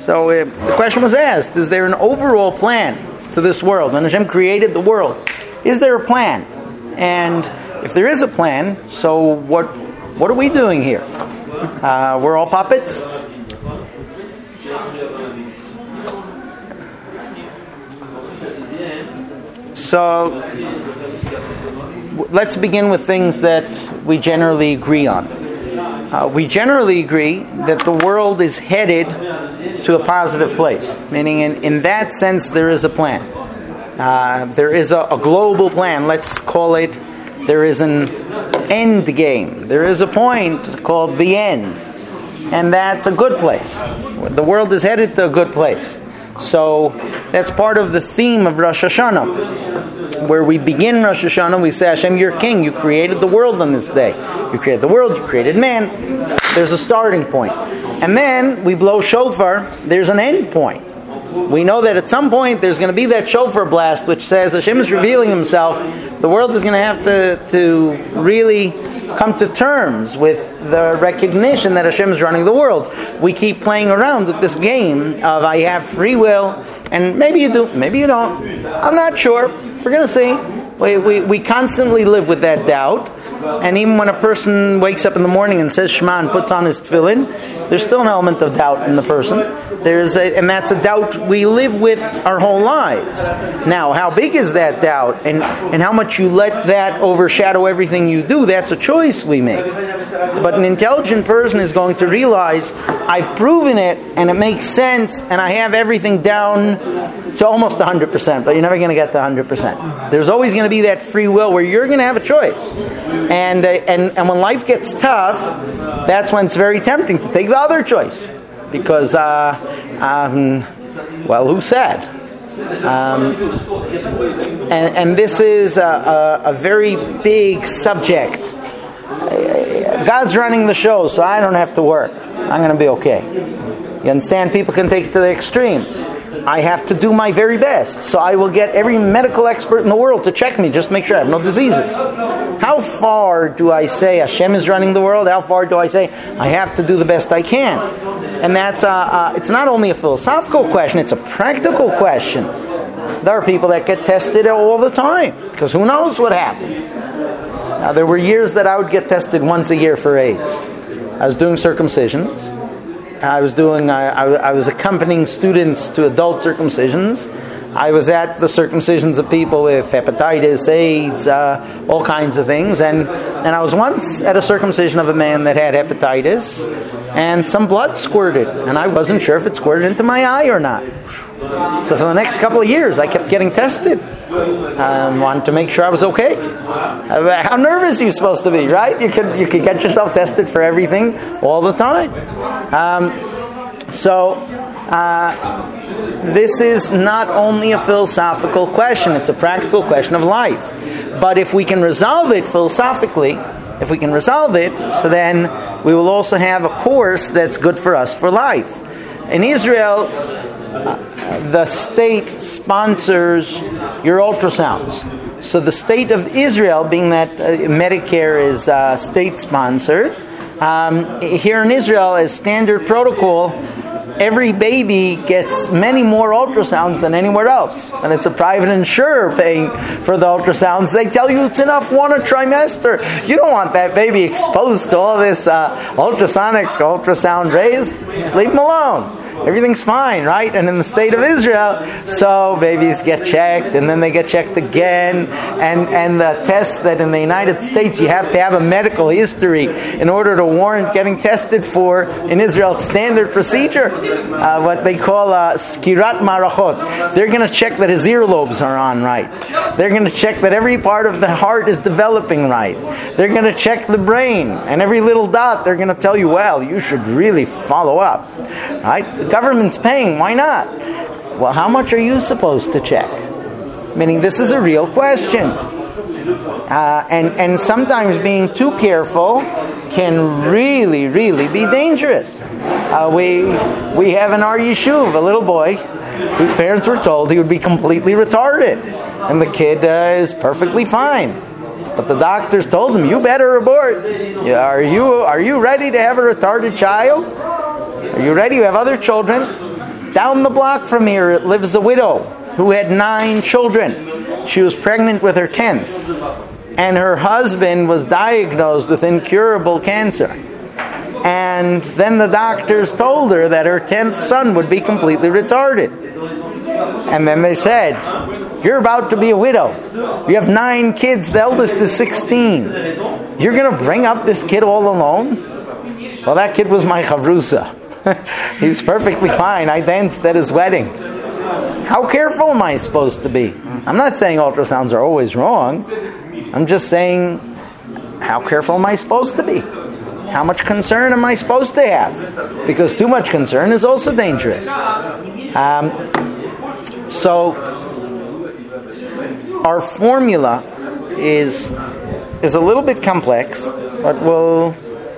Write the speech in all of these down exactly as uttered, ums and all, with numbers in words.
So uh, the question was asked, is there an overall plan to this world? When Hashem created the world, is there a plan? And if there is a plan, so what what are we doing here? Uh, we're all puppets? So let's begin with things that we generally agree on. Uh, we generally agree that the world is headed to a positive place, meaning in, in that sense there is a plan. Uh, there is a, a global plan, let's call it, there is an end game. There is a point called the end, and that's a good place. The world is headed to a good place. So that's part of the theme of Rosh Hashanah. Where we begin Rosh Hashanah, we say, Hashem, you're king. You created the world on this day. You created the world, you created man. There's a starting point. And then we blow shofar, there's an end point. We know that at some point there's going to be that shofar blast which says Hashem is revealing himself. The world is going to have to, to really come to terms with the recognition that Hashem is running the world. We keep playing around with this game of I have free will, and maybe you do, maybe you don't. I'm not sure. We're going to see. We, we, we constantly live with that doubt. And even when a person wakes up in the morning and says Shema and puts on his tefillin, there's still an element of doubt in the person. There's a, and that's a doubt we live with our whole lives. Now, how big is that doubt, and, and how much you let that overshadow everything you do, that's a choice we make. But an intelligent person is going to realize, I've proven it, and it makes sense, and I have everything down to almost one hundred percent, but you're never going to get to one hundred percent. There's always going to be that free will where you're going to have a choice. And, uh, and and when life gets tough, that's when it's very tempting to take the other choice. Because, uh, um, well, who said? Um, and, and this is a, a, a very big subject. God's running the show, so I don't have to work. I'm going to be okay. You understand? People can take it to the extreme. I have to do my very best, so I will get every medical expert in the world to check me just to make sure I have no diseases. How far do I say Hashem is running the world? How far do I say I have to do the best I can? And that's uh, uh, it's not only a philosophical question, it's a practical question. There are people that get tested all the time, because who knows what happens. Now, there were years that I would get tested once a year for AIDS. I was doing circumcisions. I was doing. I, I, I was accompanying students to adult circumcisions. I was at the circumcisions of people with hepatitis, AIDS, uh, all kinds of things. And and I was once at a circumcision of a man that had hepatitis, and some blood squirted, and I wasn't sure if it squirted into my eye or not. So for the next couple of years, I kept getting tested. I um, wanted to make sure I was okay. How nervous are you supposed to be, right? You could you could get yourself tested for everything all the time. Um, so uh, this is not only a philosophical question; it's a practical question of life. But if we can resolve it philosophically, if we can resolve it, so then we will also have a course that's good for us for life. In Israel, uh, the state sponsors your ultrasounds. So the state of Israel, being that uh, Medicare is uh, state sponsored, um, here in Israel, as standard protocol, every baby gets many more ultrasounds than anywhere else. And it's a private insurer paying for the ultrasounds. They tell you it's enough one a trimester. You don't want that baby exposed to all this uh, ultrasonic ultrasound rays. Leave them alone. Everything's fine, right? And in the state of Israel, so babies get checked, and then they get checked again, and and the test that in the United States you have to have a medical history in order to warrant getting tested for, in Israel, it's standard procedure, uh, what they call uh, skirat marachot. They're going to check that his earlobes are on right. They're going to check that every part of the heart is developing right. They're going to check the brain, and every little dot they're going to tell you, well, you should really follow up, right? The government's paying, why not? Well, how much are you supposed to check? Meaning, this is a real question. Uh, and, and sometimes being too careful can really, really be dangerous. Uh, we we have in our yeshuv a little boy whose parents were told he would be completely retarded. And the kid uh, is perfectly fine. But the doctors told him, you better abort. Are you, are you ready to have a retarded child? Are you ready? You have other children. Down the block from here lives a widow who had nine children. She was pregnant with her tenth. And her husband was diagnosed with incurable cancer. And then the doctors told her that her tenth son would be completely retarded. And then they said, you're about to be a widow. You have nine kids. The eldest is sixteen. You're going to bring up this kid all alone? Well, that kid was my chavrusa. He's perfectly fine. I danced at his wedding. How careful am I supposed to be? I'm not saying ultrasounds are always wrong. I'm just saying, how careful am I supposed to be? How much concern am I supposed to have? Because too much concern is also dangerous. Um, so, our formula is is a little bit complex, but we'll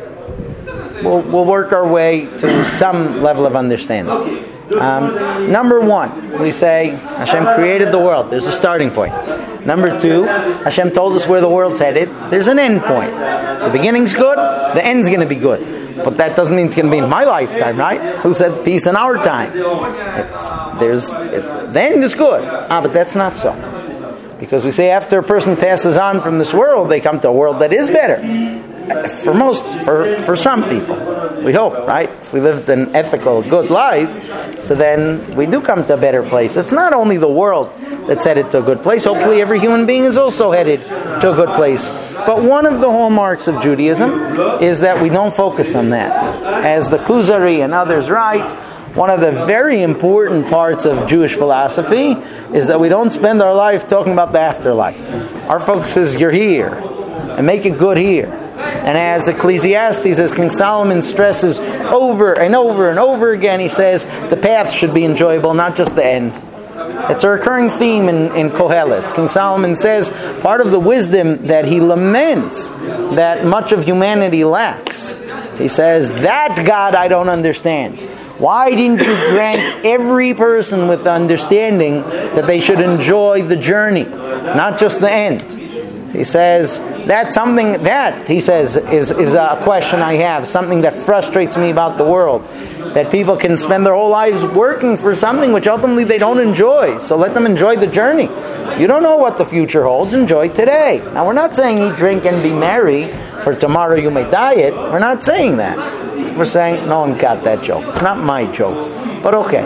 we'll, we'll work our way to some level of understanding. Um, number one, we say Hashem created the world. There's a starting point. Number two, Hashem told us where the world's headed. There's an end point. The beginning's good, the end's going to be good. But that doesn't mean it's going to be in my lifetime, right? Who said peace in our time? It's, there's, it, the end is good. Ah, but that's not so. Because we say after a person passes on from this world, they come to a world that is better. For most, for, for some people. We hope, right? If we lived an ethical, good life, so then we do come to a better place. It's not only the world that's headed to a good place. Hopefully every human being is also headed to a good place. But one of the hallmarks of Judaism is that we don't focus on that. As the Kuzari and others write, one of the very important parts of Jewish philosophy is that we don't spend our life talking about the afterlife. Our focus is you're here, and make it good here. And as Ecclesiastes, as King Solomon stresses over and over and over again, he says the path should be enjoyable, not just the end. It's a recurring theme in, in Koheles. King Solomon says part of the wisdom that he laments that much of humanity lacks. He says, that God I don't understand. Why didn't you grant every person with the understanding that they should enjoy the journey, not just the end? He says, that's something, that, he says, is, is a question I have, something that frustrates me about the world. That people can spend their whole lives working for something which ultimately they don't enjoy. So let them enjoy the journey. You don't know what the future holds, enjoy today. Now we're not saying eat, drink, and be merry, for tomorrow you may diet. We're not saying that. We're saying, no one got that joke. It's not my joke. But okay.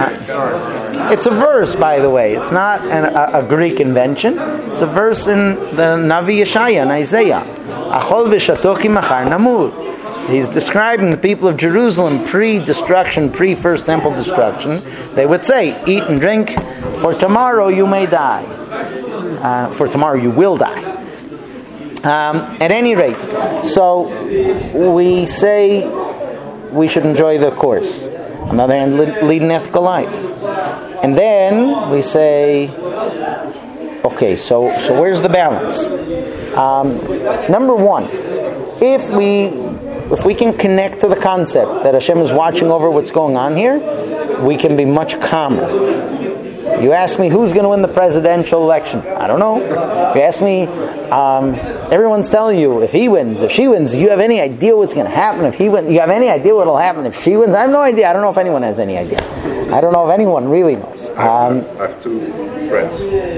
It's a verse, by the way. It's not an, a, a Greek invention. It's a verse in the Navi Yeshaya, in Isaiah. Achol v'shato ki machar namut. He's describing the people of Jerusalem pre-destruction, pre-First Temple destruction. They would say, eat and drink, for tomorrow you may die. Uh, for tomorrow you will die. Um, at any rate, so we say we should enjoy the course. On the other hand, lead an ethical life. And then we say, okay, so, so where's the balance? Um, number one, if we if we can connect to the concept that Hashem is watching over what's going on here, we can be much calmer. You ask me who's going to win the presidential election. I don't know. You ask me, um, everyone's telling you if he wins, if she wins, you have any idea what's going to happen if he wins? You have any idea what will happen if she wins? I have no idea. I don't know if anyone has any idea. I don't know if anyone really knows. Um, I have two friends.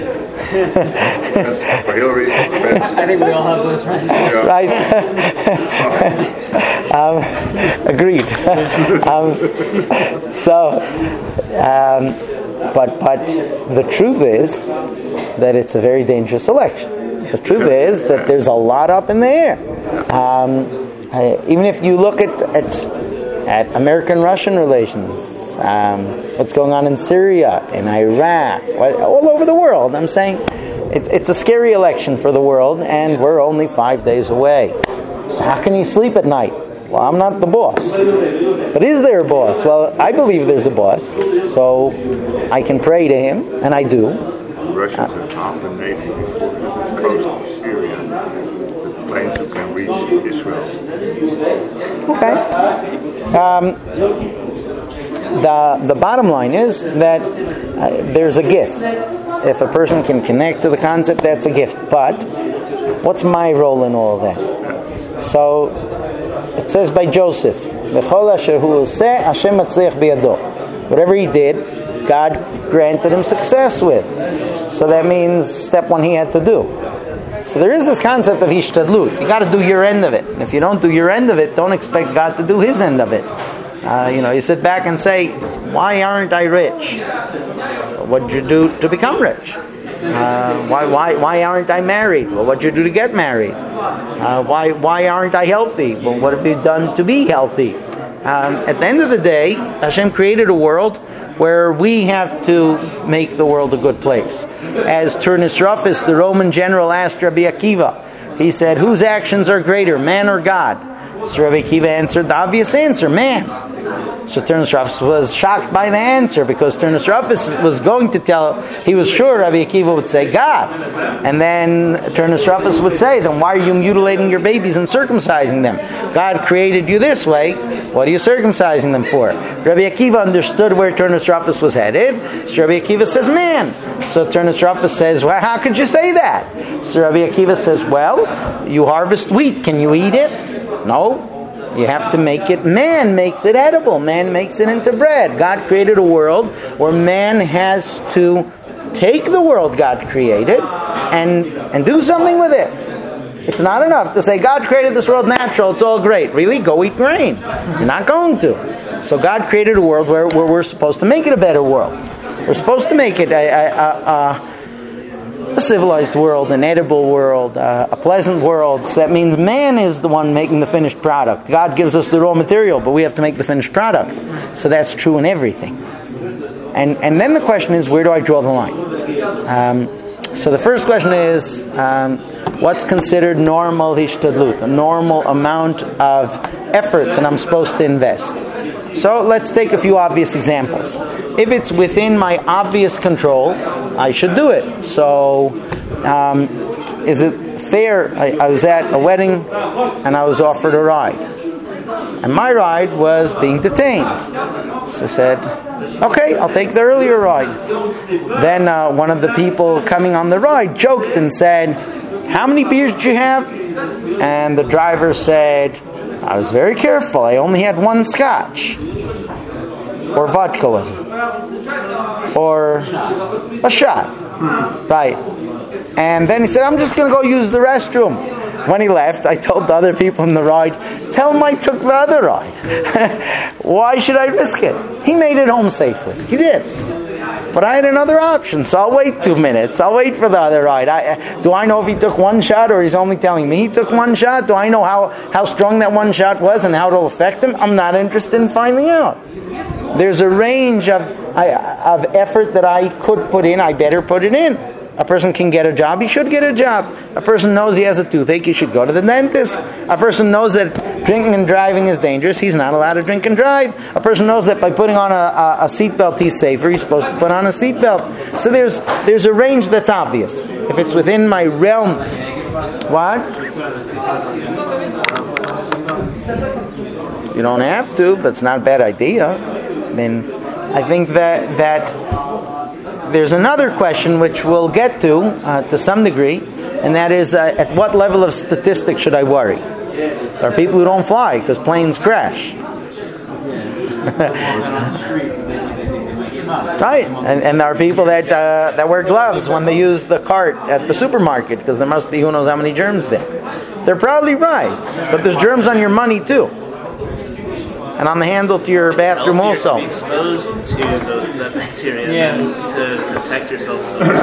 For Hillary, friends. I think we all have those friends. Yeah. Right? um, agreed. um, so, um, but but the truth is that it's a very dangerous election. The truth is that there's a lot up in the air. Um, I, even if you look at at, at American-Russian relations, um, what's going on in Syria, in Iraq, all over the world, I'm saying it's, it's a scary election for the world, and we're only five days away. So how can you sleep at night? Well, I'm not the boss. But is there a boss? Well, I believe there's a boss, so I can pray to him, and I do. The Russians have topped the Navy before it was on the coast of Syria. The planes who can reach Israel. Okay. Um, the the bottom line is that uh, there's a gift. If a person can connect to the concept, that's a gift. But what's my role in all of that? So it says by Joseph, Whatever he did, God granted him success with. So that means step one he had to do. So there is this concept of hishtadlut. You got to do your end of it. And if you don't do your end of it, don't expect God to do his end of it. Uh, you know, you sit back and say, why aren't I rich? What did you do to become rich? Uh, why why why aren't I married? Well, what did you do to get married? Uh, why why aren't I healthy? Well, what have you done to be healthy? Um, at the end of the day, Hashem created a world where we have to make the world a good place. As Turnus Rufus, the Roman general, asked Rabbi Akiva, he said, whose actions are greater, man or God? So Rabbi Akiva answered the obvious answer, man. So Turnus Rufus was shocked by the answer, because Turnus Rufus was going to tell, he was sure Rabbi Akiva would say God. And then Turnus Rufus would say, then why are you mutilating your babies and circumcising them? God created you this way, what are you circumcising them for? Rabbi Akiva understood where Turnus Rufus was headed, so Rabbi Akiva says, man. So Turnus Rufus says, well, how could you say that? So Rabbi Akiva says, well, you harvest wheat, can you eat it? No. You have to make it, man makes it edible. Man makes it into bread. God created a world where man has to take the world God created and, and do something with it. It's not enough to say, God created this world natural, it's all great. Really? Go eat grain. You're not going to. So God created a world where, where we're supposed to make it a better world. We're supposed to make it a... a, a, a a civilized world, an edible world, uh, a pleasant world. So that means man is the one making the finished product. God gives us the raw material, but we have to make the finished product. So that's true in everything. And and then the question is, where do I draw the line? Um, so the first question is, um, what's considered normal hishtadlut, a normal amount of effort that I'm supposed to invest? So let's take a few obvious examples. If it's within my obvious control, I should do it. So, um, is it fair? I, I was at a wedding and I was offered a ride. And my ride was being detained. So I said, okay, I'll take the earlier ride. Then uh, one of the people coming on the ride joked and said, how many beers did you have? And the driver said, I was very careful. I only had one scotch. Or vodka, was it? Or a shot. Right. And then he said, I'm just going to go use the restroom. When he left, I told the other people in the ride, tell him I took the other ride. Why should I risk it? He made it home safely. He did. But I had another option, so I'll wait two minutes. I'll wait for the other ride. I, do I know if he took one shot or he's only telling me he took one shot? Do I know how, how strong that one shot was and how it'll affect him? I'm not interested in finding out. There's a range of, of effort that I could put in. I better put it in. A person can get a job, he should get a job. A person knows he has a toothache, he should go to the dentist. A person knows that drinking and driving is dangerous, he's not allowed to drink and drive. A person knows that by putting on a, a, a seatbelt he's safer, he's supposed to put on a seatbelt. So there's there's a range that's obvious. If it's within my realm, what? You don't have to, but it's not a bad idea. I mean, I think that that there's another question which we'll get to uh, to some degree, and that is, uh, at what level of statistics should I worry? There are people who don't fly because planes crash. Right, and, and there are people that uh, that wear gloves when they use the cart at the supermarket because there must be who knows how many germs there. They're probably right, but there's germs on your money too. And on the handle to your bathroom also. You're exposed to the, the bacteria yeah. to protect yourself.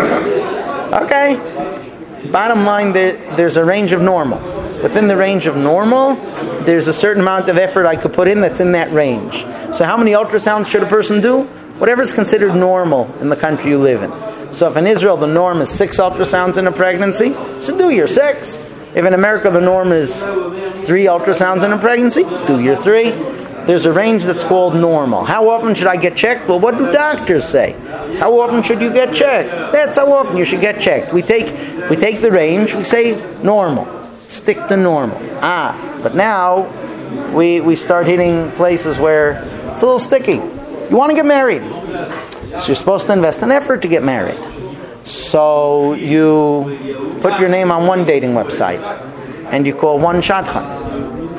Okay. Bottom line, there, there's a range of normal. Within the range of normal, there's a certain amount of effort I could put in that's in that range. So how many ultrasounds should a person do? Whatever is considered normal in the country you live in. So if in Israel the norm is six ultrasounds in a pregnancy, so do your six. If in America the norm is three ultrasounds in a pregnancy, do your three. There's a range that's called normal. How often should I get checked? Well, what do doctors say? How often should you get checked? That's how often you should get checked. We take we take the range, we say normal. Stick to normal. Ah, but now we we start hitting places where it's a little sticky. You want to get married. So you're supposed to invest an effort to get married. So you put your name on one dating website and you call one shadchan.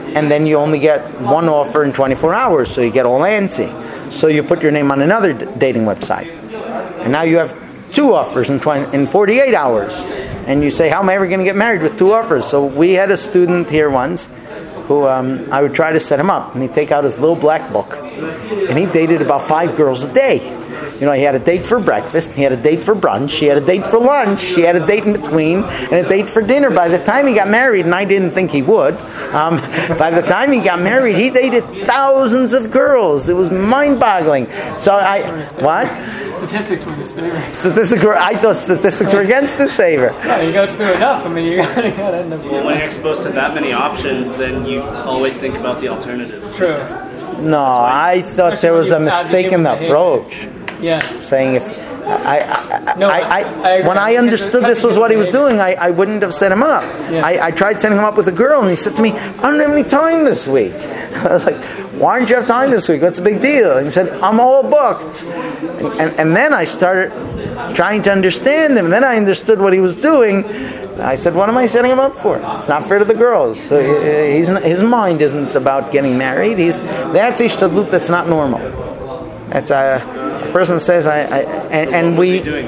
and then you only get one offer in twenty-four hours, so you get all antsy. So you put your name on another d- dating website, and now you have two offers in twenty, in forty-eight hours, and you say, how am I ever going to get married with two offers? So we had a student here once who um, I would try to set him up, and he'd take out his little black book, and he dated about five girls a day. You know, he had a date for breakfast, he had a date for brunch, he had a date for lunch, he had a date in between, and a date for dinner. By the time he got married, and I didn't think he would, um, by the time he got married, he dated thousands of girls. It was mind-boggling. So I, what? Statistics were in his favor. Statistics were, I thought statistics were against his favor. Yeah, you go through enough. I mean, you got to end up. Well, when you're exposed to that many options, then you always think about the alternative. True. No, I thought there was a mistake in the approach. Yeah. Saying if I, I, No, I, I, I- I when I agree. understood this was what he was doing, I, I wouldn't have set him up. Yeah. I, I tried setting him up with a girl, and he said to me, "I don't have any time this week." I was like, "Why don't you have time this week? What's the big deal?" And he said, "I'm all booked." And, and, and then I started trying to understand him, and then I understood what he was doing. I said, "What am I setting him up for? It's not fair to the girls." So he- he's, his mind isn't about getting married. He's that's ishtadlut. That's not normal. That's a, a person says, "I," I and, and we. Doing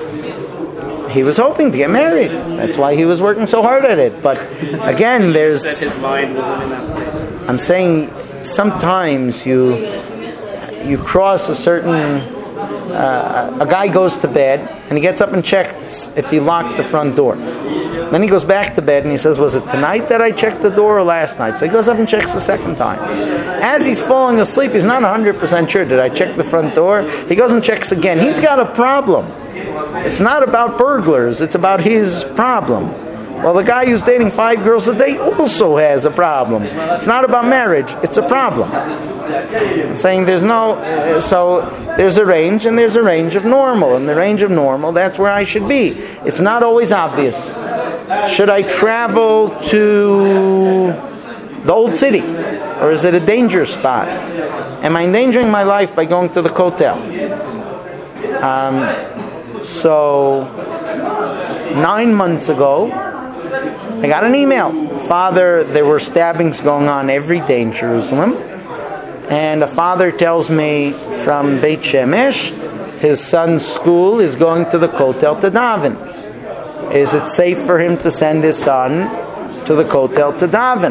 it. He was hoping to get married. That's why he was working so hard at it. But again, there's. That his mind wasn't in that place. I'm saying sometimes you you cross a certain. Uh, a guy goes to bed and he gets up and checks if he locked the front door. Then he goes back to bed and he says, "Was it tonight that I checked the door or last night?" So he goes up and checks the second time. As he's falling asleep, he's not one hundred percent sure. Did I check the front door? He goes and checks again. He's got a problem. It's not about burglars. It's about his problem. Well, the guy who's dating five girls a day also has a problem. It's not about marriage. It's a problem. I'm saying there's no... Uh, so there's a range, and there's a range of normal. And the range of normal, that's where I should be. It's not always obvious. Should I travel to the old city? Or is it a danger spot? Am I endangering my life by going to the Kotel? Um, so, nine months ago, I got an email. Father, there were stabbings going on every day in Jerusalem. And a father tells me from Beit Shemesh, his son's school is going to the Kotel to daven. Is it safe for him to send his son to the Kotel to daven?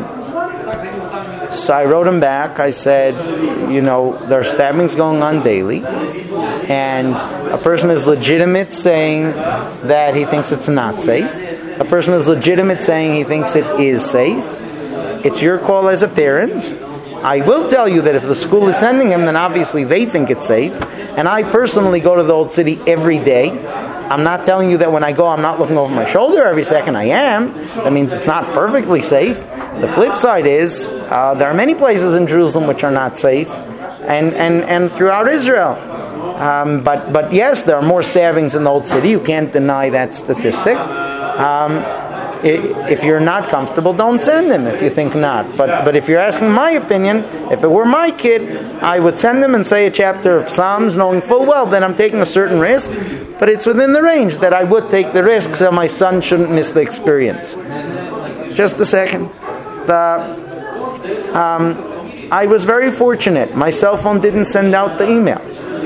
So I wrote him back. I said, you know, there are stabbings going on daily. And a person is legitimate saying that he thinks it's not safe. A person is legitimate saying he thinks it is safe. It's your call as a parent. I will tell you that if the school is sending him, then obviously they think it's safe. And I personally go to the old city every day. I'm not telling you that when I go, I'm not looking over my shoulder every second. I am. That means it's not perfectly safe. The flip side is, uh, there are many places in Jerusalem which are not safe, and, and, and throughout Israel. Um, but, but yes, there are more stabbings in the old city. You can't deny that statistic. Um, If you're not comfortable, don't send them if you think not. But but if you're asking my opinion, if it were my kid, I would send them and say a chapter of Psalms, knowing full well that I'm taking a certain risk, but it's within the range that I would take the risk so my son shouldn't miss the experience. Just a second. The, um, I was very fortunate. My cell phone didn't send out the email.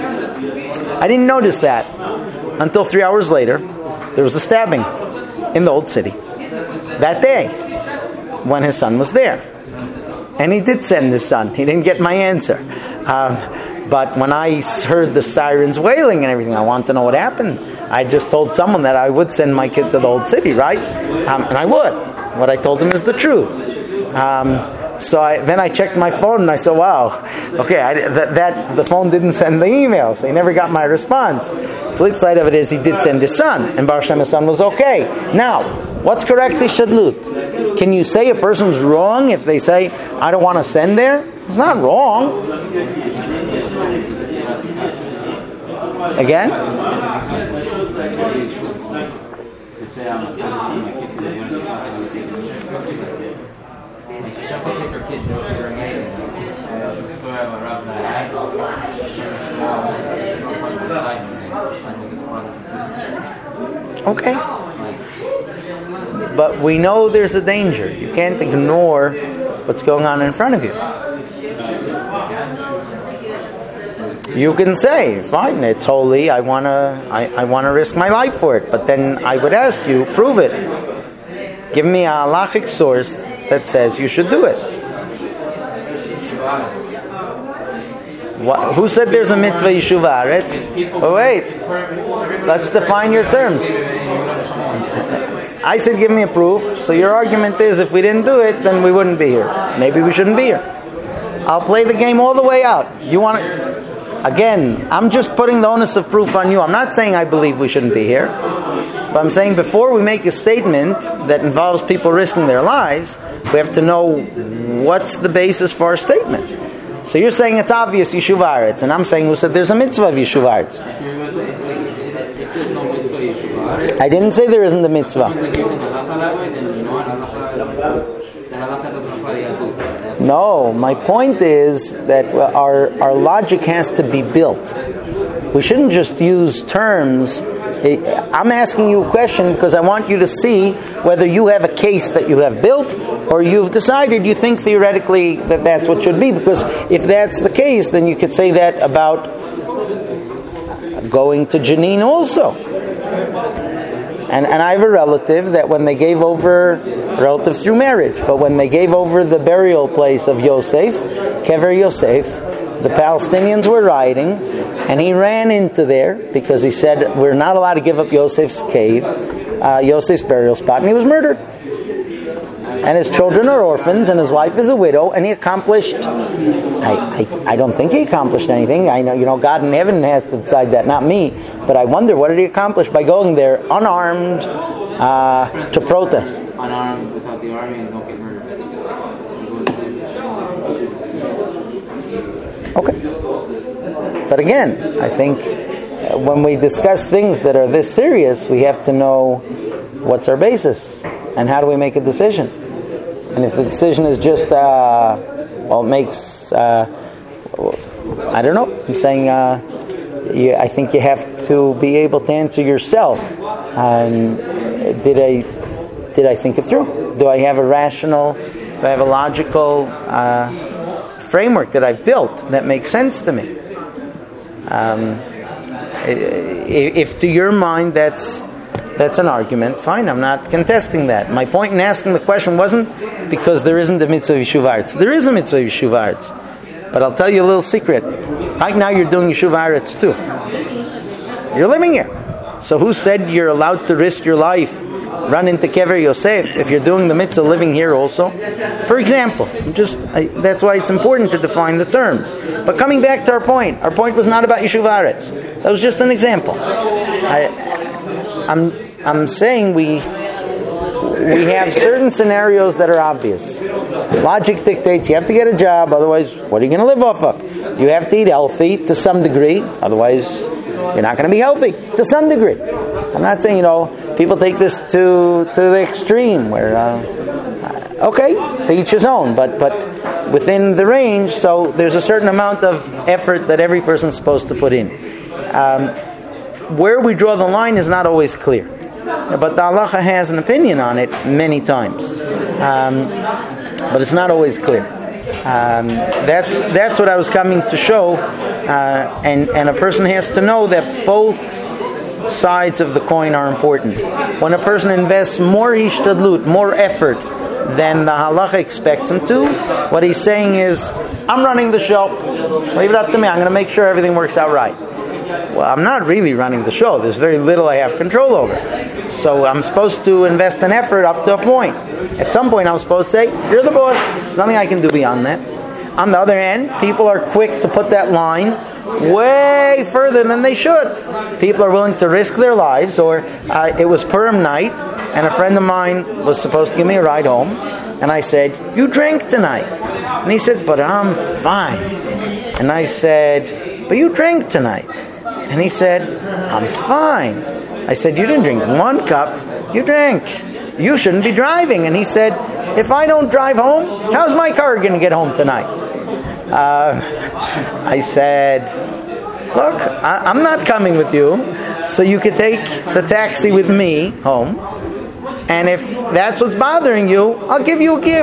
I didn't notice that until three hours later. There was a stabbing in the old city that day when his son was there, and he did send his son. He didn't get my answer, um, but when I heard the sirens wailing and everything, I wanted to know what happened. I just told someone that I would send my kid to the old city, right? Um, and I would. What I told him is the truth. Um, so I, then I checked my phone and I said, "Wow, okay, I, that, that the phone didn't send the email, so he never got my response." Flip side of it is he did send his son, and Baruch Hashem, his son was okay. Now, what's correct ishtadlut? Can you say a person's wrong if they say, "I don't want to send there"? It's not wrong. Again? Okay. But we know there's a danger. You can't ignore what's going on in front of you. You can say, fine, it's holy, I want to I, I wanna risk my life for it. But then I would ask you, prove it. Give me a halachic source that says you should do it. What, who said there's a mitzvah Yishuv Haaretz? Oh wait, let's define your terms. I said give me a proof, so your argument is if we didn't do it, then we wouldn't be here. Maybe we shouldn't be here. I'll play the game all the way out. You want to... Again, I'm just putting the onus of proof on you. I'm not saying I believe we shouldn't be here. But I'm saying before we make a statement that involves people risking their lives, we have to know what's the basis for our statement. So you're saying it's obvious Yishuv Haaretz, and I'm saying who said there's a mitzvah of Yishuv Haaretz. I didn't say there isn't a mitzvah. No, my point is that our our logic has to be built. We shouldn't just use terms. I'm asking you a question because I want you to see whether you have a case that you have built or you've decided you think theoretically that that's what should be. Because if that's the case, then you could say that about going to Janine also. And and I have a relative that when they gave over, relative through marriage, but when they gave over the burial place of Yosef, Kever Yosef, the Palestinians were rioting, and he ran into there because he said, we're not allowed to give up Yosef's cave, uh, Yosef's burial spot, and he was murdered. And his children are orphans, and his wife is a widow, and he accomplished, I, I, I don't think he accomplished anything. I know, you know, God in heaven has to decide that, not me. But I wonder, what did he accomplish by going there unarmed uh, to protest? Unarmed, without the army, and don't get murdered. Okay. But again, I think when we discuss things that are this serious, we have to know what's our basis and how do we make a decision. And if the decision is just, uh, well, it makes, uh, I don't know, I'm saying, uh, you, I think you have to be able to answer yourself. Um, did I did I think it through? Do I have a rational, do I have a logical uh, framework that I've built that makes sense to me? Um, if to your mind that's That's an argument. Fine, I'm not contesting that. My point in asking the question wasn't because there isn't a mitzvah of Yishuv Haaretz. There is a mitzvah of Yishuv Haaretz. But I'll tell you a little secret. Right now you're doing Yishuv Haaretz too. You're living here. So who said you're allowed to risk your life, run into Kever Yosef, if you're doing the mitzvah living here also? For example, just I, that's why it's important to define the terms. But coming back to our point, our point was not about Yishuv Haaretz. That was just an example. I, I'm I'm saying we we have certain scenarios that are obvious. Logic dictates you have to get a job, otherwise what are you going to live off of? You have to eat healthy to some degree, otherwise you're not going to be healthy to some degree. I'm not saying, you know, people take this to to the extreme where uh, okay, to each his own, but but within the range, so there's a certain amount of effort that every person's supposed to put in. Um, Where we draw the line is not always clear, but the halacha has an opinion on it many times, um, but it's not always clear. Um, that's that's what I was coming to show, uh, and and a person has to know that both sides of the coin are important. When a person invests more hishtadlut, more effort than the halacha expects him to, what he's saying is, I'm running the show. Leave it up to me. I'm going to make sure everything works out right. Well, I'm not really running the show. There's very little I have control over. So I'm supposed to invest an effort up to a point. At some point I'm supposed to say, you're the boss. There's nothing I can do beyond that. On the other hand, people are quick to put that line way further than they should. People are willing to risk their lives, or uh, it was Purim night, and a friend of mine was supposed to give me a ride home, and I said, you drank tonight. And he said, but I'm fine. And I said, but you drank tonight. And he said, I'm fine. I said, you didn't drink one cup, you drank. You shouldn't be driving. And he said, if I don't drive home, how's my car going to get home tonight? Uh, I said, look, I, I'm not coming with you, so you could take the taxi with me home. And if that's what's bothering you, I'll give you a gift.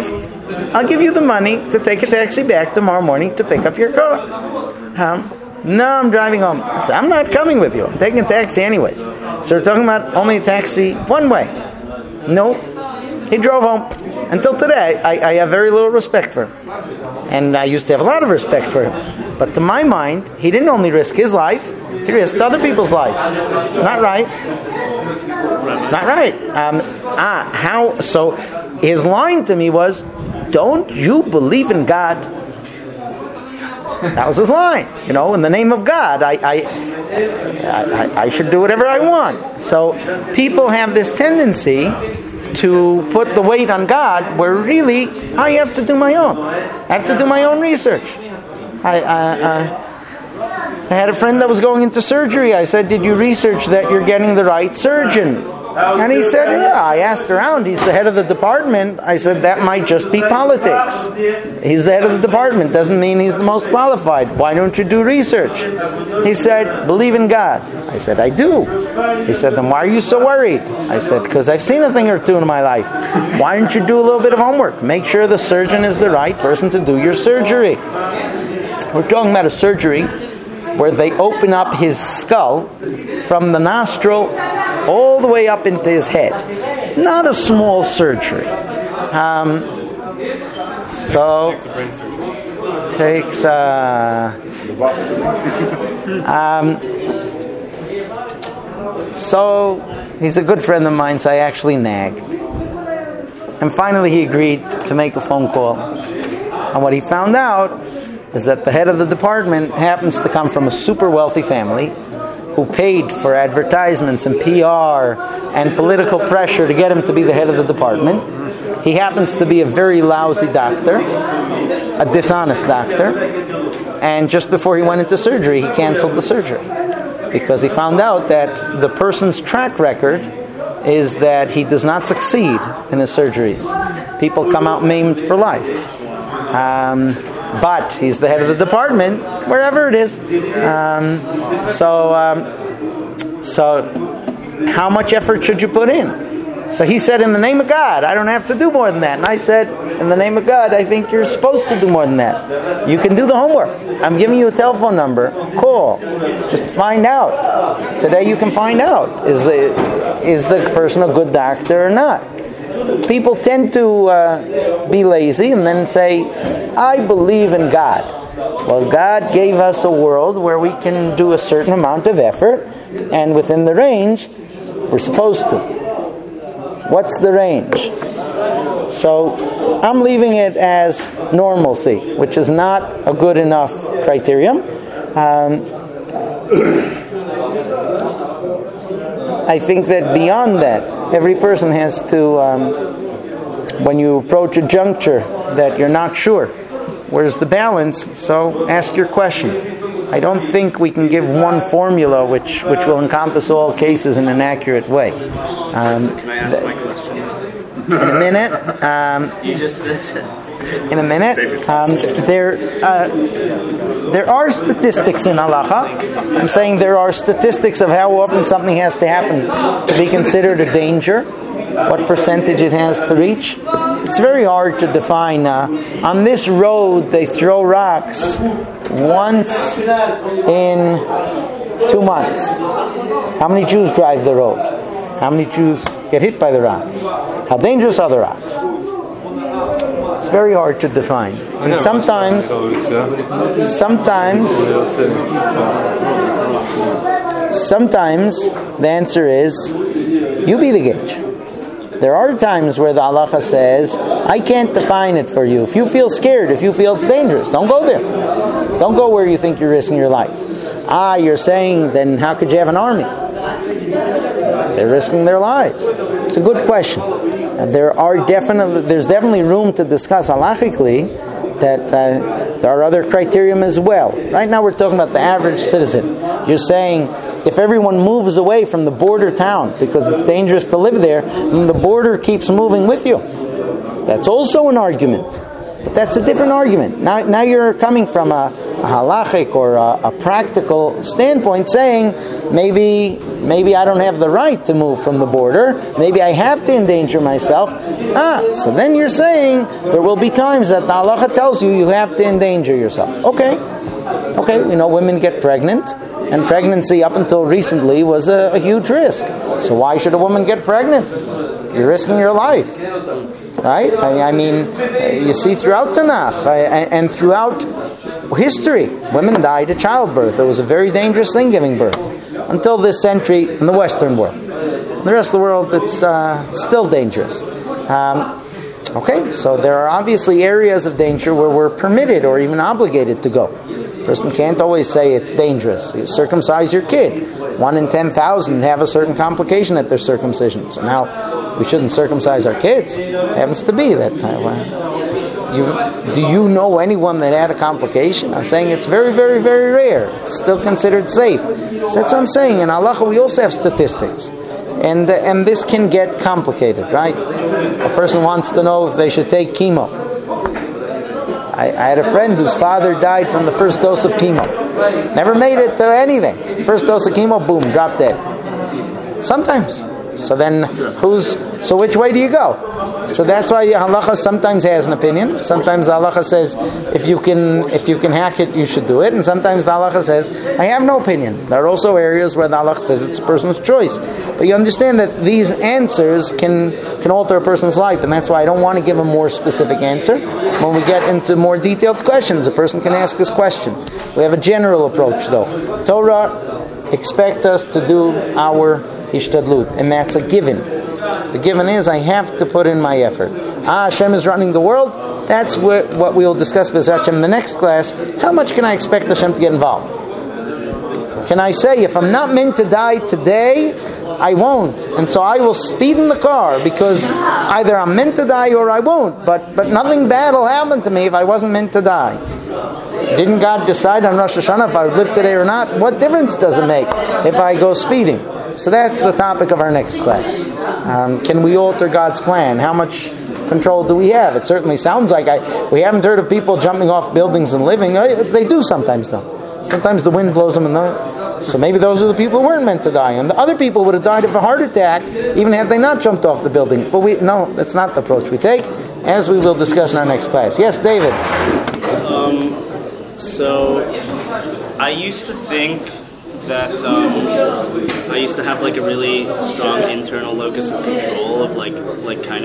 I'll give you the money to take a taxi back tomorrow morning to pick up your car. Um, no, I'm driving home. I said, I'm not coming with you. I'm taking a taxi anyways. So we're talking about only a taxi one way. No. He drove home. Until today, I, I have very little respect for him. And I used to have a lot of respect for him. But to my mind, he didn't only risk his life, he risked other people's lives. It's not right. It's not right. Um, ah, how? So his line to me was, don't you believe in God? That was his line. You know, in the name of God, I, I, I, I should do whatever I want. So people have this tendency to put the weight on God, where really I have to do my own. I have to do my own research. I, I, I, I had a friend that was going into surgery. I said, did you research that you're getting the right surgeon? And he said, yeah. I asked around. He's the head of the department. I said, that might just be politics. He's the head of the department. Doesn't mean he's the most qualified. Why don't you do research? He said, believe in God. I said, I do. He said, then why are you so worried? I said, because I've seen a thing or two in my life. Why don't you do a little bit of homework? Make sure the surgeon is the right person to do your surgery. We're talking about a surgery where they open up his skull from the nostril all the way up into his head. Not a small surgery. Um, so takes uh, um, so he's a good friend of mine, so I actually nagged. And finally he agreed to make a phone call. And what he found out is that the head of the department happens to come from a super wealthy family who paid for advertisements and P R and political pressure to get him to be the head of the department. He happens to be a very lousy doctor, a dishonest doctor, and just before he went into surgery, he canceled the surgery because he found out that the person's track record is that he does not succeed in his surgeries. People come out maimed for life. Um, but he's the head of the department, wherever it is. Um, so, um, so how much effort should you put in? So he said, in the name of God, I don't have to do more than that. And I said, in the name of God, I think you're supposed to do more than that. You can do the homework. I'm giving you a telephone number. Call. Just find out. Today you can find out. Is the, is the person a good doctor or not? People tend to uh, be lazy and then say, I believe in God. Well, God gave us a world where we can do a certain amount of effort, and within the range, we're supposed to. What's the range? So, I'm leaving it as normalcy, which is not a good enough criterion. Um, I think that beyond that, every person has to, um, when you approach a juncture that you're not sure, where's the balance? So ask your question. I don't think we can give one formula which, which will encompass all cases in an accurate way. Um, Can I ask my question? In a minute. Um, You just said it. In a minute. Um, there, uh, there are statistics in halacha. I'm saying there are statistics of how often something has to happen to be considered a danger, what percentage it has to reach. It's very hard to define. Uh, on this road, they throw rocks once in two months. How many Jews drive the road? How many Jews get hit by the rocks? How dangerous are the rocks? It's very hard to define. And sometimes, sometimes, sometimes the answer is, you be the gauge. There are times where the halacha says, I can't define it for you. If you feel scared, if you feel it's dangerous, don't go there. Don't go where you think you're risking your life. Ah, you're saying, then how could you have an army? They're risking their lives. It's a good question. And there are definitely, there's definitely room to discuss halachically that uh, there are other criteria as well. Right now we're talking about the average citizen. You're saying if everyone moves away from the border town because it's dangerous to live there, then the border keeps moving with you. That's also an argument. But that's a different argument. Now, now you're coming from a, a halachic or a, a practical standpoint, saying maybe maybe I don't have the right to move from the border. Maybe I have to endanger myself. Ah, so then you're saying there will be times that the halacha tells you you have to endanger yourself. Okay, okay. We know women get pregnant, and pregnancy up until recently was a, a huge risk. So why should a woman get pregnant? You're risking your life. Right? I, I mean, you see throughout Tanakh I, and throughout history, women died at childbirth. It was a very dangerous thing, giving birth, until this century in the Western world. In the rest of the world, it's uh, still dangerous. Um, okay, so there are obviously areas of danger where we're permitted or even obligated to go. A person can't always say it's dangerous. You circumcise your kid. One in ten thousand have a certain complication at their circumcision. So now we shouldn't circumcise our kids. It happens to be that. Uh, you, do you know anyone that had a complication? I'm saying it's very, very, very rare. It's still considered safe. So that's what I'm saying. In halacha, we also have statistics. And, uh, and this can get complicated, right? A person wants to know if they should take chemo. I, I had a friend whose father died from the first dose of chemo. Never made it to anything. First dose of chemo, boom, drop dead. Sometimes. So then, who's? So which way do you go? So that's why the halacha sometimes has an opinion. Sometimes the halacha says if you can, if you can hack it, you should do it. And sometimes the halacha says I have no opinion. There are also areas where the halacha says it's a person's choice. But you understand that these answers can can alter a person's life, and that's why I don't want to give a more specific answer. When we get into more detailed questions, a person can ask this question. We have a general approach, though. Torah expects us to do our Hishtadlut, and that's a given. The given is I have to put in my effort. Ah, Hashem is running the world. That's what, what we will discuss with Hashem in the next class. How much can I expect Hashem to get involved? Can I say, if I'm not meant to die today, I won't. And so I will speed in the car because either I'm meant to die or I won't. But but nothing bad will happen to me if I wasn't meant to die. Didn't God decide on Rosh Hashanah if I would live today or not? What difference does it make if I go speeding? So that's the topic of our next class. Um, can we alter God's plan? How much control do we have? It certainly sounds like I. We haven't heard of people jumping off buildings and living. They do sometimes, though. Sometimes the wind blows them in the... So maybe those are the people who weren't meant to die. And the other people would have died of a heart attack even had they not jumped off the building. But we no, that's not the approach we take, as we will discuss in our next class. Yes, David? Um, so, I used to think that um, I used to have like a really strong internal locus of control of like like kind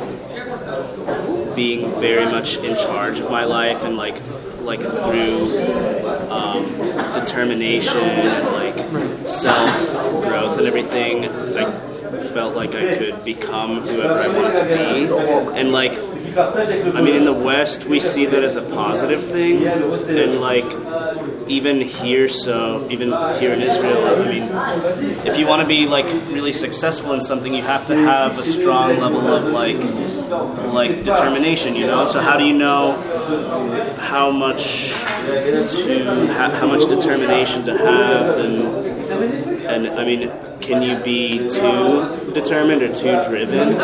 of being very much in charge of my life, and like like through um, determination and like self growth and everything, I felt like I could become whoever I wanted to be. And like, I mean, in the West we see that as a positive thing, and like even here, so even here in Israel, I mean, if you want to be like really successful in something, you have to have a strong level of like like determination, you know. So how do you know how much to ha- how much determination to have, and and I mean, can you be too determined or too driven?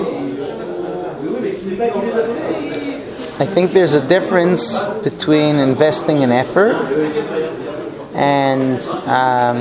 I think there's a difference between investing in effort and um,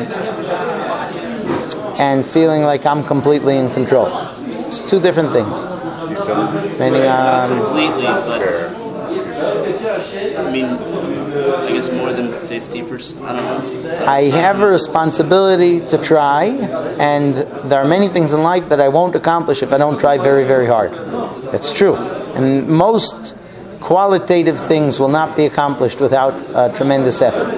and feeling like I'm completely in control. It's two different things. Meaning, um, completely, but I mean, I guess more than fifty percent. I don't know. I have a responsibility to try, and there are many things in life that I won't accomplish if I don't try very, very hard. That's true. And most qualitative things will not be accomplished without uh, tremendous effort.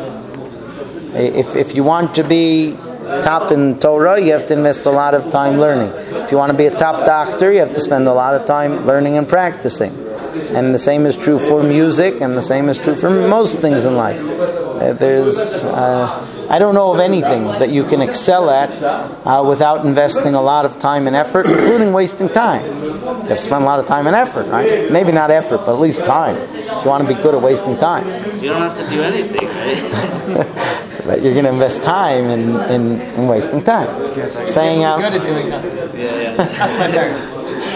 If if you want to be top in Torah, you have to invest a lot of time learning. If you want to be a top doctor, you have to spend a lot of time learning and practicing. And the same is true for music, and the same is true for most things in life. Uh, there's, uh, I don't know of anything that you can excel at uh, without investing a lot of time and effort, including wasting time. You have to spend a lot of time and effort, right? Maybe not effort, but at least time. If you want to be good at wasting time. You don't have to do anything, right? But you're going to invest time in, in, in wasting time. Saying, um, good at doing nothing. Yeah, yeah. That's my parents.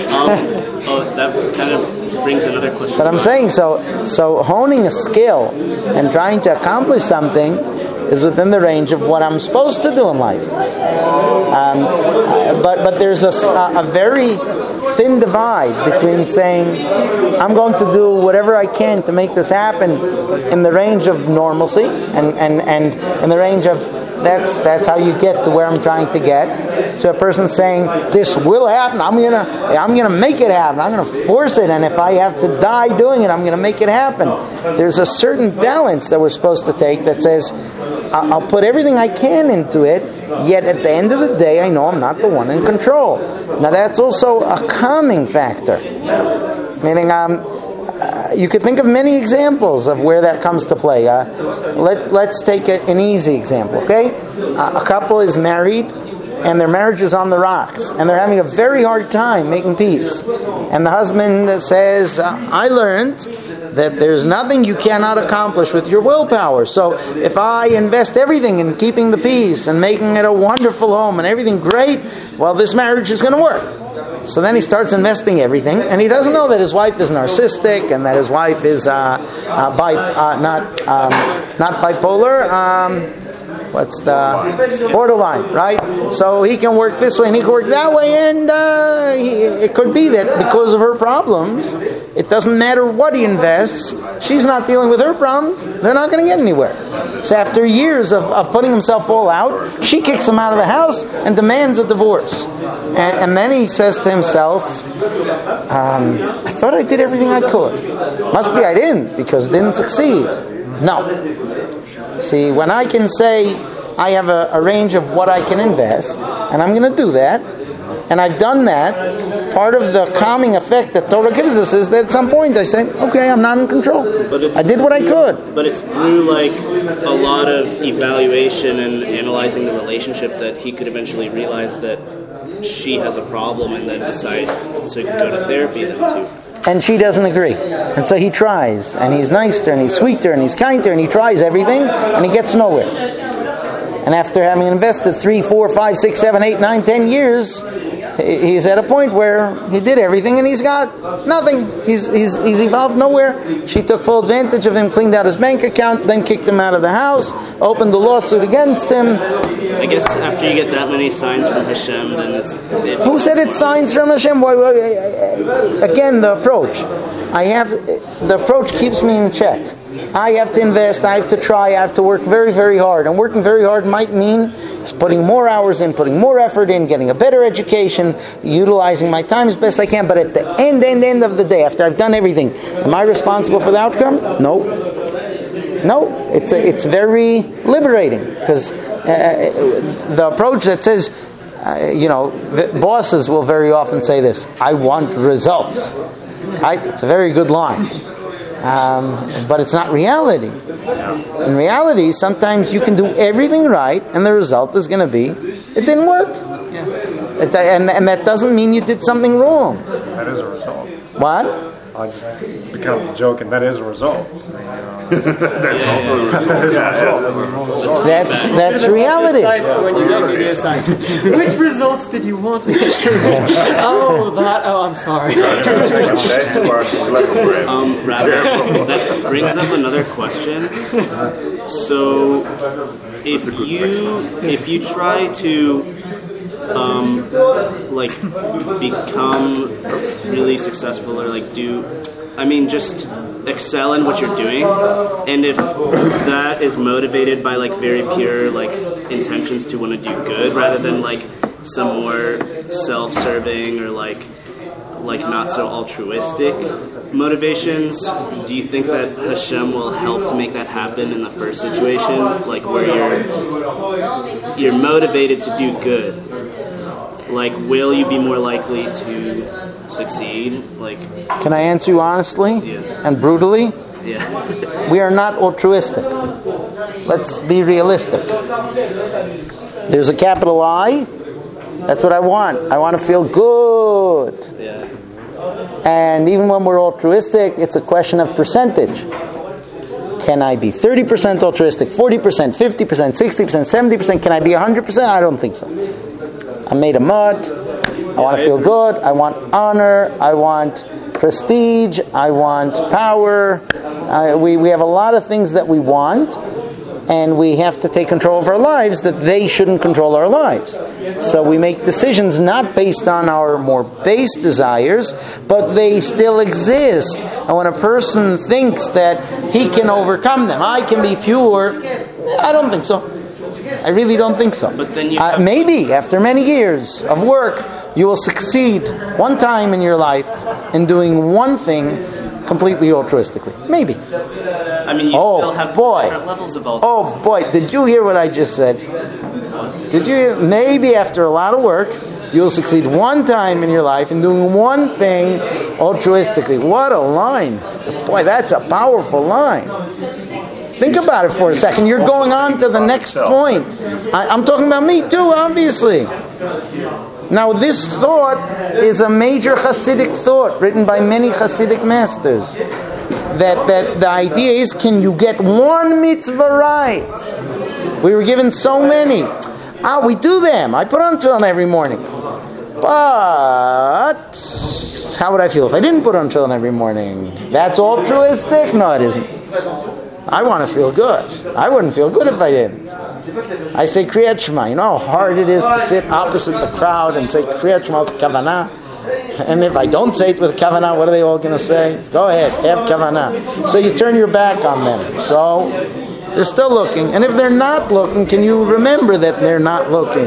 Um, oh, that kind of brings another question. But I'm saying, so so honing a skill and trying to accomplish something is within the range of what I'm supposed to do in life. Um, but but there's a, a very thin divide between saying I'm going to do whatever I can to make this happen in the range of normalcy and, and, and in the range of that's that's how you get to where I'm trying to get, to a person saying this will happen, I'm gonna I'm gonna make it happen, I'm gonna force it, and if I have to die doing it, I'm gonna make it happen. There's a certain balance that we're supposed to take that says I'll put everything I can into it, yet at the end of the day I know I'm not the one in control. Now that's also a calming factor, meaning um Uh, you could think of many examples of where that comes to play. Uh, let, let's take a, an easy example, okay? Uh, a couple is married, and their marriage is on the rocks, and they're having a very hard time making peace. And the husband says, I learned that there's nothing you cannot accomplish with your willpower. So if I invest everything in keeping the peace and making it a wonderful home and everything great, well, this marriage is going to work. So then he starts investing everything, and he doesn't know that his wife is narcissistic and that his wife is uh, uh, bi- uh, not um, not bipolar. Um, what's the borderline, right? So he can work this way and he can work that way, and uh, he, it could be that because of her problems, it doesn't matter what he invests. She's not dealing with her problem. They're not going to get anywhere. So after years of, of putting himself all out, she kicks him out of the house and demands a divorce. And, and then he says to himself, um, I thought I did everything I could. Must be I didn't, because it didn't succeed. No. See, when I can say I have a, a range of what I can invest, and I'm going to do that, and I've done that, part of the calming effect that Torah gives us is that at some point I say, okay, I'm not in control. But it's I did what I could. But it's through like a lot of evaluation and analyzing the relationship that he could eventually realize that she has a problem and then decide to go to therapy then too. And she doesn't agree. And so he tries, and he's nicer, and he's sweeter, and he's kinder, and he tries everything, and he gets nowhere. And after having invested three, four, five, six, seven, eight, nine, ten years, he's at a point where he did everything and he's got nothing. He's he's he's evolved nowhere. She took full advantage of him, cleaned out his bank account, then kicked him out of the house, opened the lawsuit against him. I guess after you get that many signs from Hashem, then it's... It Who said it's signs from Hashem? Why, why, again, the approach. I have the approach keeps me in check. I have to invest, I have to try, I have to work very, very hard. And working very hard might mean putting more hours in, putting more effort in, getting a better education, utilizing my time as best I can. But at the end, end, end of the day, after I've done everything, am I responsible for the outcome? No. No. It's a, it's very liberating, because uh, the approach that says, uh, you know, the bosses will very often say this, I want results. Right? It's a very good line. Um, but it's not reality. In reality, sometimes you can do everything right, and the result is going to be, it didn't work. Yeah. It, and, and that doesn't mean you did something wrong. That is a result. What? I just become joking. That is a result. That's also a result. That is a Yeah, result. That's that's reality. Precise when you get to the assignment. Which results did you want? oh, that. Oh, I'm sorry. Um, Rabbi, that brings up another question. So, if you if you try to um, like become really successful or like do, I mean, just excel in what you're doing, and if that is motivated by like very pure like intentions to want to do good rather than like some more self-serving or like like not so altruistic motivations, do you think that Hashem will help to make that happen in the first situation, like where you're you're motivated to do good? Like, will you be more likely to succeed? Like, Can I answer you honestly Yeah. and brutally? yeah. We are not altruistic. Let's be realistic. There's a capital I. That's what I want. I want to feel good. Yeah. And even when we're altruistic, it's a question of percentage. Can I be thirty percent altruistic, forty percent, fifty percent, sixty percent, seventy percent? Can I be one hundred percent? I don't think so. I'm made of mud. I want to feel good. I want honor. I want prestige. I want power. Uh, we, we have a lot of things that we want, and we have to take control of our lives that they shouldn't control our lives. So we make decisions not based on our more base desires, but they still exist. And when a person thinks that he can overcome them, I can be pure, I don't think so. I really don't think so. But then you uh, maybe after many years of work, you will succeed one time in your life in doing one thing completely altruistically. Maybe. I mean, you Oh, still have boy. different levels of altruism. Oh boy, did you hear what I just said? Did you hear? Maybe after a lot of work, you'll succeed one time in your life in doing one thing altruistically. What a line. Boy, that's a powerful line. Think about it for a second. You're going on to the next point. I, I'm talking about me too, obviously. Now, this thought is a major Hasidic thought written by many Hasidic masters. That, that the idea is, can you get one mitzvah right? We were given so many. Ah, we do them. I put on tefillin every morning. But how would I feel if I didn't put on tefillin every morning? That's altruistic? No, it isn't. I want to feel good. I wouldn't feel good if I didn't. I say Kriyat Shema. You know how hard it is to sit opposite the crowd and say Kriyat Shema with kavanah? And if I don't say it with kavanah, what are they all going to say? Go ahead, have kavanah. So you turn your back on them. So they're still looking. And if they're not looking, can you remember that they're not looking?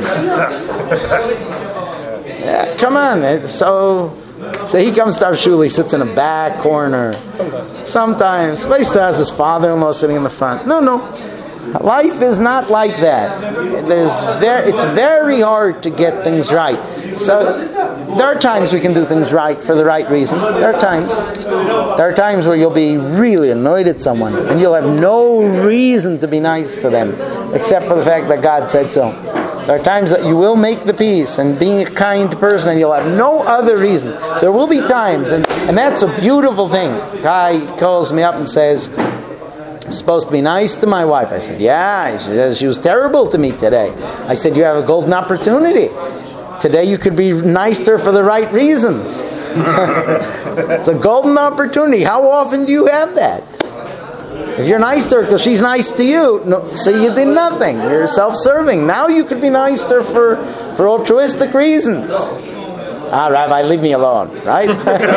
Yeah, come on. So... So he comes to our shul, he sits in a back corner. Sometimes. Sometimes. But he still has his father-in-law sitting in the front. No, no. Life is not like that. There's very, it's very hard to get things right. So there are times we can do things right for the right reason. There are times. There are times where you'll be really annoyed at someone and you'll have no reason to be nice to them except for the fact that God said so. There are times that you will make the peace and being a kind person and you'll have no other reason. There will be times, and, and that's a beautiful thing. A guy calls me up and says, I'm supposed to be nice to my wife. I said, yeah. She says, she was terrible to me today. I said, you have a golden opportunity. Today you could be nice to her for the right reasons. It's a golden opportunity. How often do you have that? If you're nice to her because she's nice to you, no, so you did nothing. You're self-serving. Now you could be nice to her for, for altruistic reasons. Ah, Rabbi, leave me alone, right?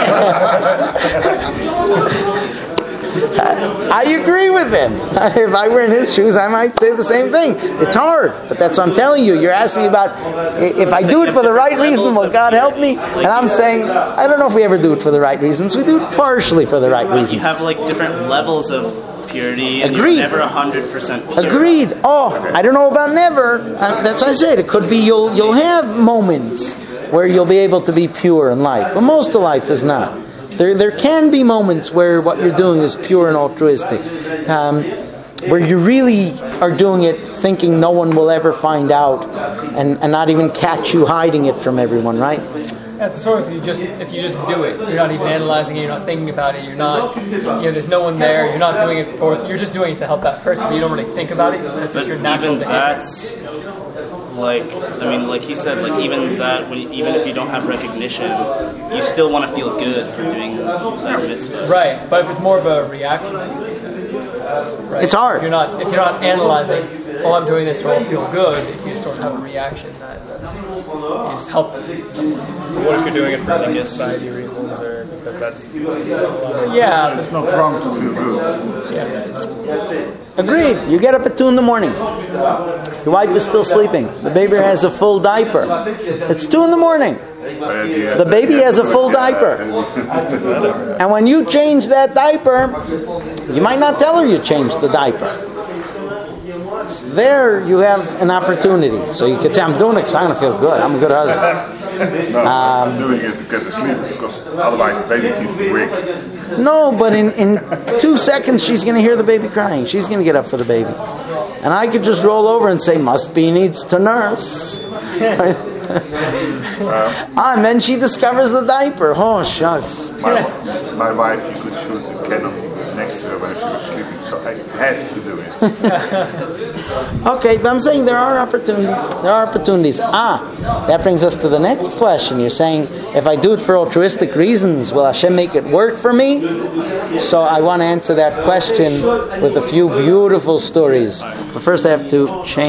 I agree with him. If I were in his shoes, I might say the same thing. It's hard, but that's what I'm telling you. You're asking me about if I do it for the right reason, will God help me? And I'm saying, I don't know if we ever do it for the right reasons. We do it partially for the right reasons. You have like different levels of purity, and Agreed. You're never one hundred percent pure. Agreed. Oh, I don't know about never. Uh, that's what I said. It could be you'll you'll have moments where you'll be able to be pure in life, but most of life is not. There there can be moments where what you're doing is pure and altruistic, um, where you really are doing it thinking no one will ever find out, and, and not even catch you hiding it from everyone, right? That's the sort of if you just if you just do it, you're not even analyzing it, you're not thinking about it, you're not, you know, there's no one there, you're not doing it for, you're just doing it to help that person, but you don't really think about it. It's just your natural even behavior. That's like, I mean, like he said, like even that, when you, even if you don't have recognition, you still want to feel good for doing that mitzvah. Right, but if it's more of a reaction, right? It's hard. If you're not if you're not analyzing, oh, I'm doing this so I'll feel good. If you sort of have a reaction, that you just help someone. What if you're doing it for like society reasons or because that's Yeah, It's not wrong to feel good. yeah. Agreed. You get up at two in the morning. Your wife is still sleeping. The baby has a full diaper. It's two in the morning. The baby has a full diaper. And when you change that diaper, you might not tell her you changed the diaper. There you have an opportunity. So you could say, I'm doing it because I'm going to feel good. I'm a good husband. No, Um, I'm doing it to get to sleep because otherwise the baby keeps me awake. No, but in, in two seconds she's going to hear the baby crying. She's going to get up for the baby. And I could just roll over and say, must be needs to nurse. Ah, and then she discovers the diaper. Oh, shucks. My, my wife, you could shoot a cannon next to her when she was sleeping, so I have to do it. Okay, but I'm saying there are opportunities. There are opportunities. Ah, that brings us to the next question. You're saying, if I do it for altruistic reasons, will Hashem make it work for me? So I want to answer that question with a few beautiful stories. But first I have to change.